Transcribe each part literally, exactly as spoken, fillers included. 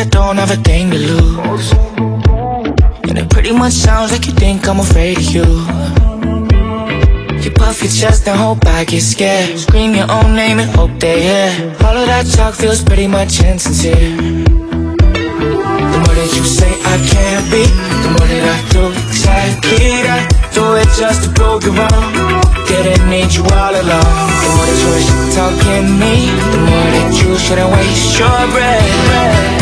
I don't have a thing to lose. And it pretty much sounds like you think I'm afraid of you. You puff your chest and hope I get scared. Scream your own name and hope they hear. All of that talk feels pretty much insincere. The more that you say I can't be, the more that I do exactly that. Do it just to prove you wrong. Didn't need you all along. The more that you're talking me, the more that you shouldn't waste your breath.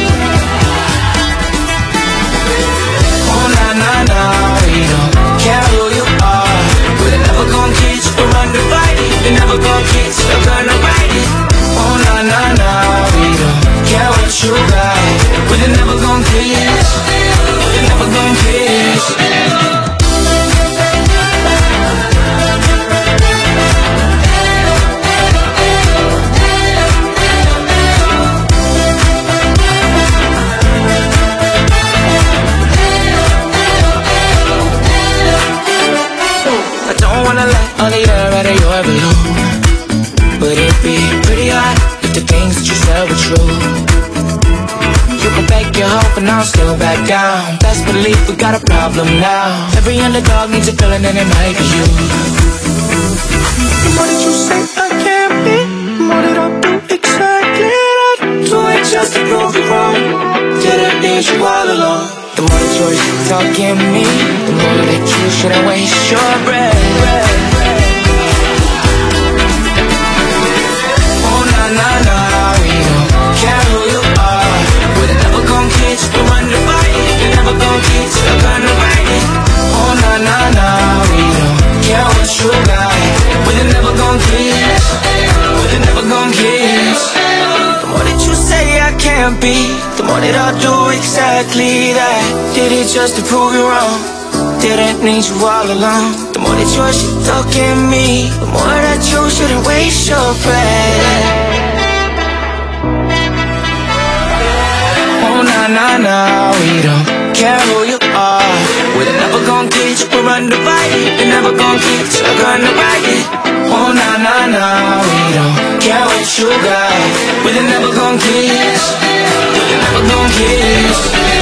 Oh na na na, we don't care who you are. We're never gonna get you from undivided. You're never gonna get stuck on the right. Oh na na na, we don't care what you got. We're never gonna kiss. We're never gonna kiss. All the air out of your balloon. Would it be pretty hot if the things that you said were true? You can beg your hope and I'll still back down. Best believe we got a problem now. Every underdog needs a villain and it might be you. The more that you say I can't be, the more that I do exactly that. Do it just to prove you wrong. Didn't need you all along. The more that you're talking me, the more that you shouldn't waste your breath. Na na, we don't care who you are. We're never gonna get you from undivided. You're never gonna get stuck on the right. Oh na na na, we don't care what you got. We're never gonna kiss. We're never gonna kiss. The more that you say I can't be, the more that I'll do exactly that. Did it just to prove you wrong. Didn't need you all along. The more that you're talking me, the more that you shouldn't waste your breath. Oh na na na, we don't care who you are. We're never gonna get you from undivided. You're never gonna get stuck on the right. Oh na na na, we don't care what you got. We're never gonna kiss. We're never gonna kiss.